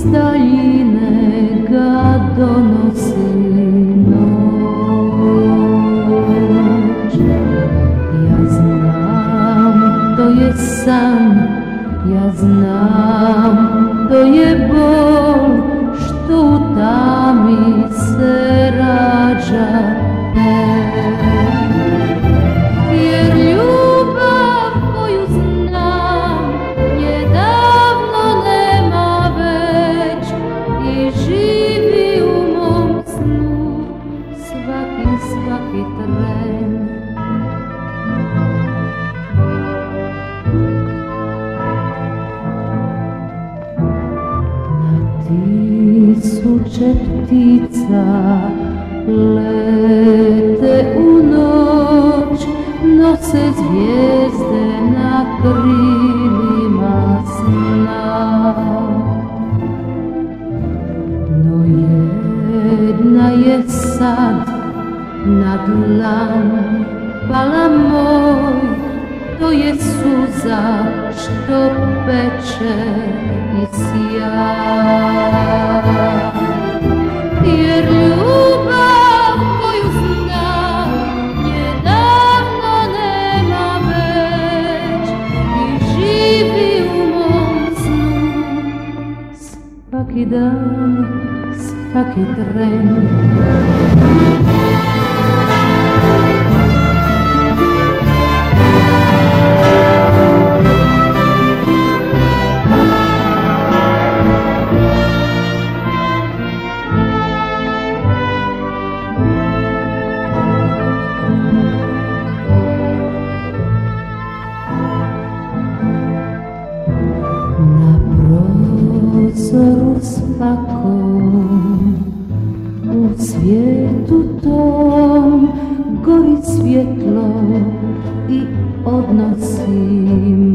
iz daljine ga donosi noć. Ja znam, to je san, ja znam, to je bol, što u tami se rađa. Jer ljubav koju znam nje davno nema već i živi u mom snu svaki tren. Na tisuće ptica lete u noć, nose zvijezde na krilima sna. No jedna je sad na dlan pala moj, to je suza što peče i sja. Jer ljubav koju znam nje davno nema već i živi u mom snu svaki dan, svaki tren. Prozoru svakom u svijetu tom gori svjetlo i odnosi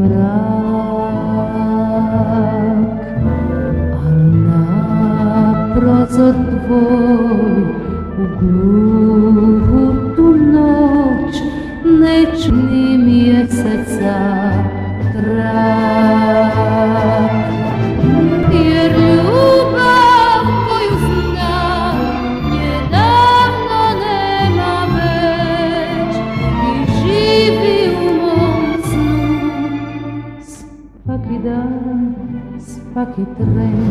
mrak, a na prozor tvoj u gluhu tu noć ne čini mjeseca trak. Jer ljubav koju znam nje davno nema već i živi u mom snu svaki dan, svaki tren.